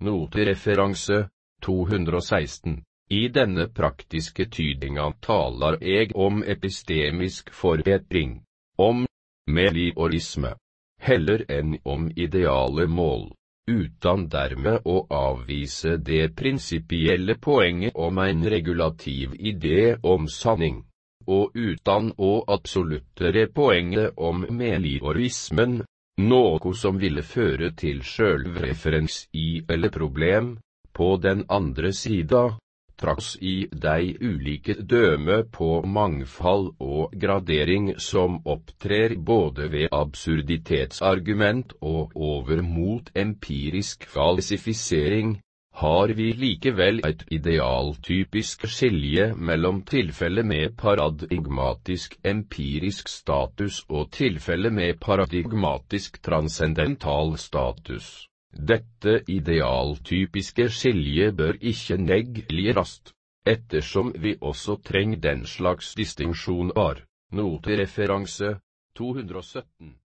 Notereferanse 216. I denne praktiske tydinga taler eg om epistemisk forbedring, om meliorisme, heller enn om ideale mål, utan dermed å avvise det prinsipielle poenget om en regulativ idé om sanning, og utan å absoluttere poenget om meliorismen, noe som ville føre til sjølvreferens i eller problem, på den andre sida, trass i de ulike døme på mangfald og gradering som opptrer både ved absurditetsargument og over mot empirisk falsifisering, har vi likevel et idealtypisk skilje mellom tilfelle med paradigmatisk empirisk status og tilfelle med paradigmatisk transcendental status. Dette idealtypiske skilje bør ikke negligeres, ettersom vi også trenger den slags distinksjoner. Notereferanse 217.